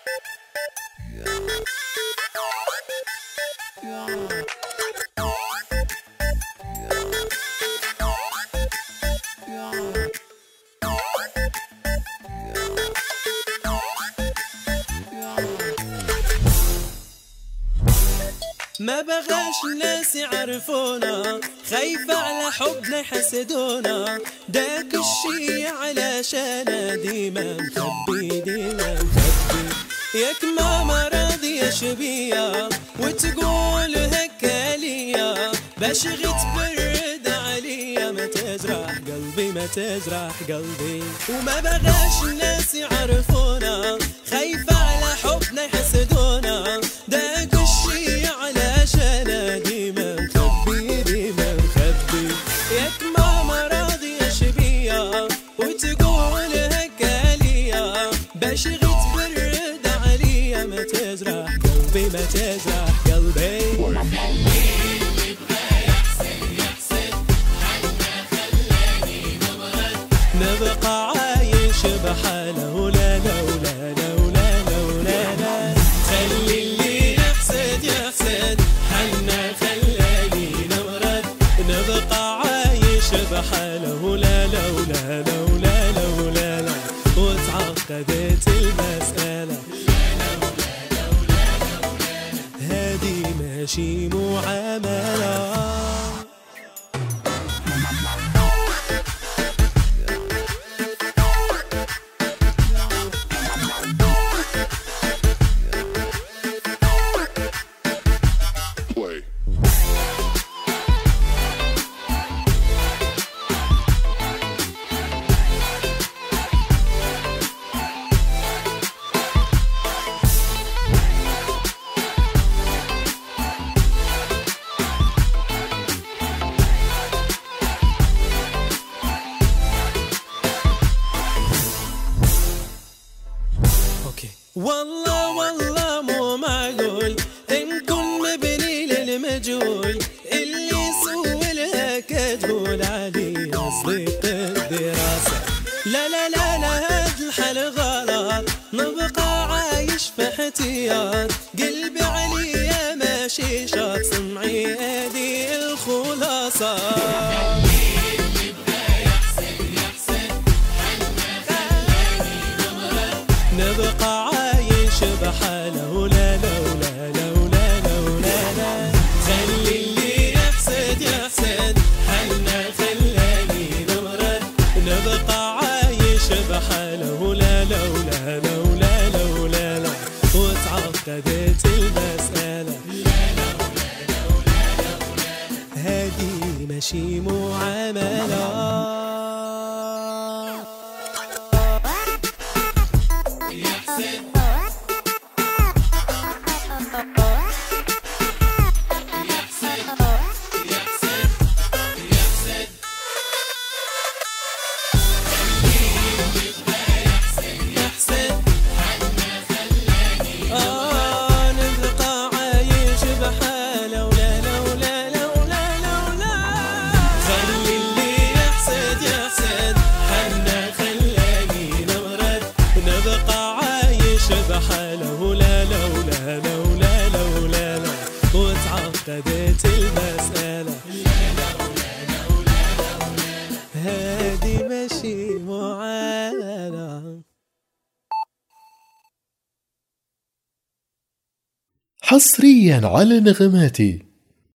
ما بغاش الناس يعرفونا، خايفة على حبنا يحسدونا، داك الشي علشان ديما مخبي ديما مخبي. ياك ماما راضية شبية وتقول هكا ليا، باش غي تبرد عليا ما تجرح قلبي ما تجرح قلبي. وما بغاش الناس يعرفونا، خايفة على حبنا يحسدونا، داك الشي علشان ديما مخبي ديما مخبي. ياك ماما راضية شبية وتقول هكا ليا، باش غي تبرد عليا ما تجرح قلبي ما تجرح قلبي. نبقى عايش بحاله لا لا ولا لا ولا لا ولا لا. خلي اللي يحسد يحسد حنا خلاني نمرد، نبقى عايش بحاله لا لا ولا لا ولا لا ولا لا. وتعقدت المسألة هادي ماشي معاملة. والله والله مو معقول نكون مبني للمجهول، اللي يسوي لك تقول علي صديق الدراسة. لا لا لا لا هاد الحل غلط، نبقى عايش في احتياط، قلبي عليا ماشي شاط، سمعي هادي الخلاصة. نبقى عايش بحاله لا لا ولا لا ولا لا ولا لا. خلي اللي يحسد يحسد حنا خلاني نمرد، نبقى عايش بحاله لا لا ولا لا ولا لا ولا لا. وتعقدت المسألة هادي ماشي معاملة. بحاله لا لا ولا لا ولا لا ولا لا. وتعقدت المسألة هادي ماشي معاملة. حصريا على نغماتي.